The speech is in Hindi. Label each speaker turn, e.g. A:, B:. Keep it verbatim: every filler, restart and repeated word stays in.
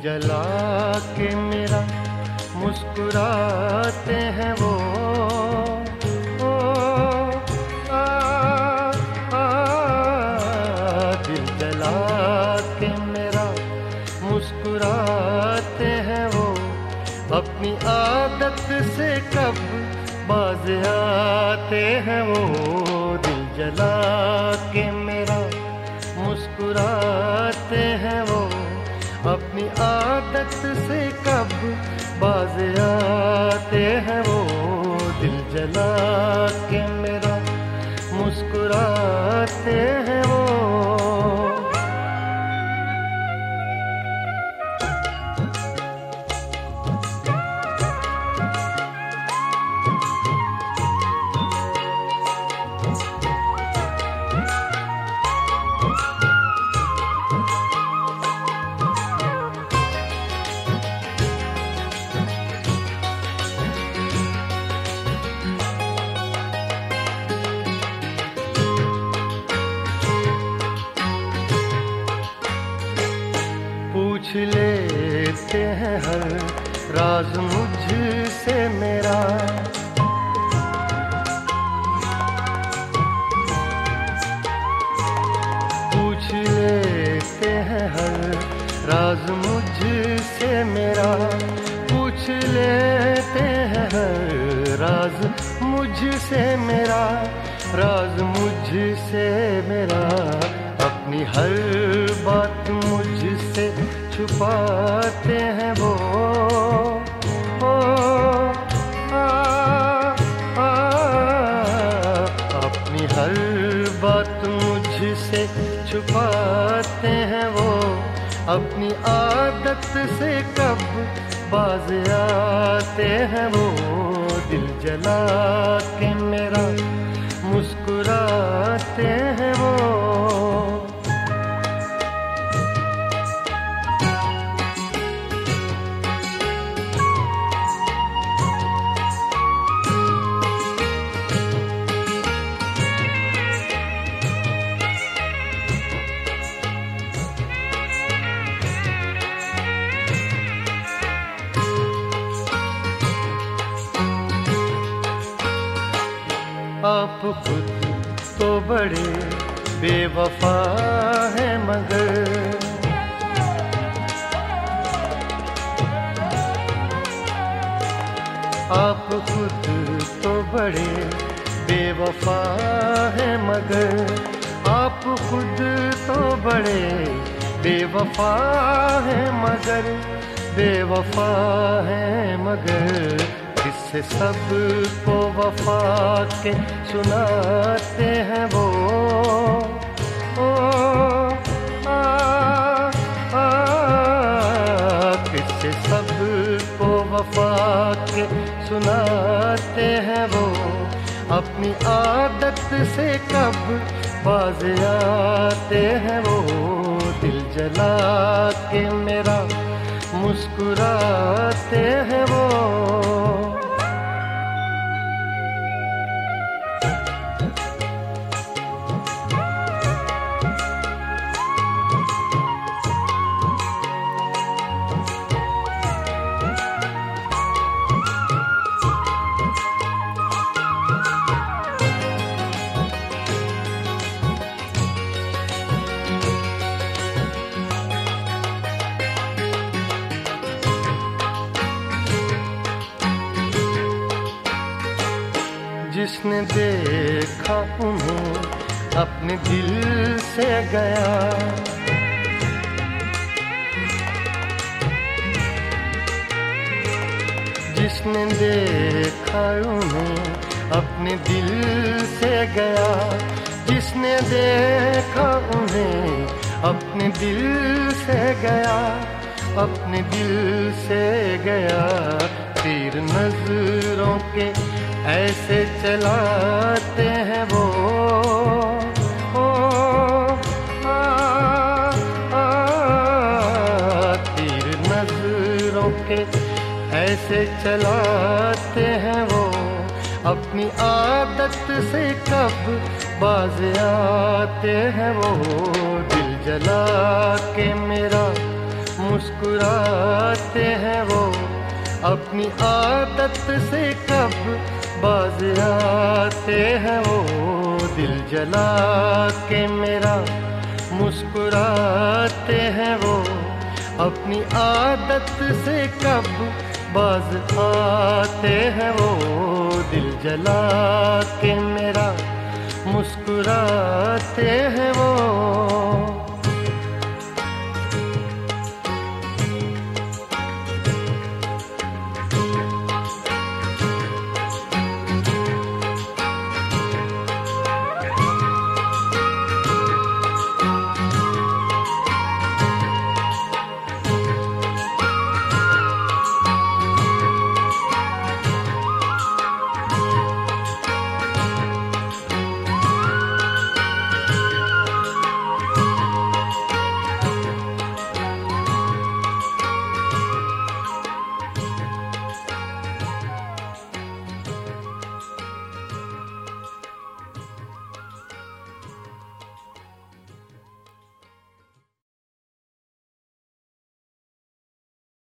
A: जला के मेरा मुस्कुराते हैं वो। ओ, आ, आ, दिल जला के मेरा मुस्कुराते हैं वो। अपनी आदत से कब बाज आते हैं वो। दिल जला के मेरा मुस्कुराते हैं वो। अपनी आदत से कब बाज आते हैं वो। दिल जला के मेरा मुस्कुराते हैं वो। पूछ लेते हैं हर राज मुझसे मेरा। पूछ लेते हैं हर राज मुझसे मेरा। पूछ लेते हैं हर राज मुझसे मेरा। राज मुझसे मेरा। अपनी हर बात मुझसे छुपाते हैं वो। ओ, आ, आ, अपनी हर बात मुझसे छुपाते हैं वो। अपनी आदत से कब बाज आते हैं वो। दिल जला के मेरा मुस्कुराते हैं वो। आप खुद तो बड़े बेवफा हैं मगर। आप खुद तो बड़े बेवफा हैं मगर। आप खुद तो बड़े बेवफा हैं मगर। बेवफा हैं मगर। किससे सबको वफा के सुनाते हैं वो। ओ, आ, आ, किससे सबको वफा के सुनाते हैं वो। अपनी आदत से कब बाज आते हैं वो। दिल जला के मेरा मुस्कुराते हैं वो। जिसने देखा उन्हें अपने दिल से गया। जिसने देखा उन्हें अपने दिल से गया। जिसने देखा उन्हें अपने दिल से गया। अपने दिल से गया। तीर नजरों के ऐसे चलाते हैं वो। ओ, आ, आ, तीर नजरों के ऐसे चलाते हैं वो। अपनी आदत से कब बाज आते हैं वो। दिल जला के मेरा मुस्कुराते हैं वो, अपनी आदत से कब बाज आते हैं वो, दिल जला के मेरा मुस्कुराते हैं वो, अपनी आदत से कब बाज आते हैं वो, दिल जला के मेरा मुस्कुराते हैं वो।